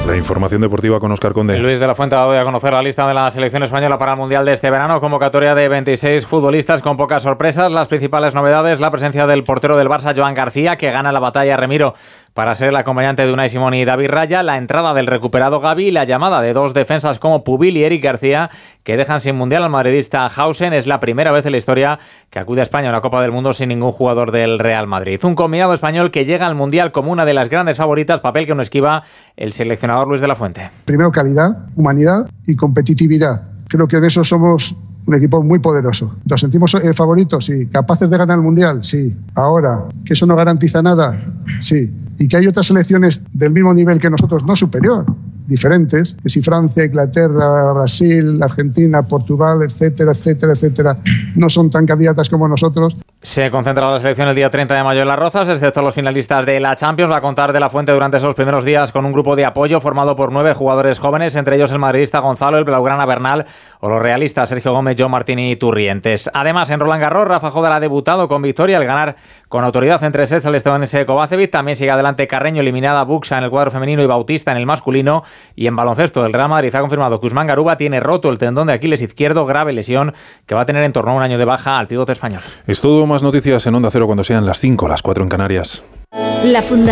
La información deportiva con Óscar Conde. Luis de la Fuente ha dado a conocer la lista de la selección española para el Mundial de este verano. Convocatoria de 26 futbolistas con pocas sorpresas. Las principales novedades, la presencia del portero del Barça, Joan García, que gana la batalla Remiro para ser el acompañante de Unai Simón y David Raya, la entrada del recuperado Gavi y la llamada de dos defensas como Pubil y Eric García, que dejan sin Mundial al madridista Hausen. Es la primera vez en la historia que acude a España a una Copa del Mundo sin ningún jugador del Real Madrid. Un combinado español que llega al Mundial como una de las grandes favoritas, papel que no esquiva el seleccionador Luis de la Fuente. Primero calidad, humanidad y competitividad. Creo que de eso somos un equipo muy poderoso. ¿Nos sentimos favoritos? Sí. ¿Capaces de ganar el Mundial? Sí. Ahora, ¿que eso no garantiza nada? Sí. Y que hay otras selecciones del mismo nivel que nosotros, no superior, diferentes, que si Francia, Inglaterra, Brasil, Argentina, Portugal, etcétera, etcétera, etcétera, no son tan candidatas como nosotros. Se concentra la selección el día 30 de mayo en Las Rozas, excepto los finalistas de la Champions. Va a contar de la Fuente durante esos primeros días con un grupo de apoyo formado por 9 jugadores jóvenes, entre ellos el madridista Gonzalo, el blaugrana Bernal o los realistas Sergio Gómez, Joe Martín y Turrientes. Además, en Roland Garros, Rafa Jodar ha debutado con victoria al ganar con autoridad entre sets al estadounidense Kovacevic. También sigue adelante Carreño, eliminada Buxa en el cuadro femenino y Bautista en el masculino. Y en baloncesto, el Real Madrid ha confirmado que Usman Garuba tiene roto el tendón de Aquiles izquierdo, grave lesión que va a tener en torno a un año de baja al pivote español. Es todo, más noticias en Onda Cero cuando sean las 5, las 4 en Canarias. La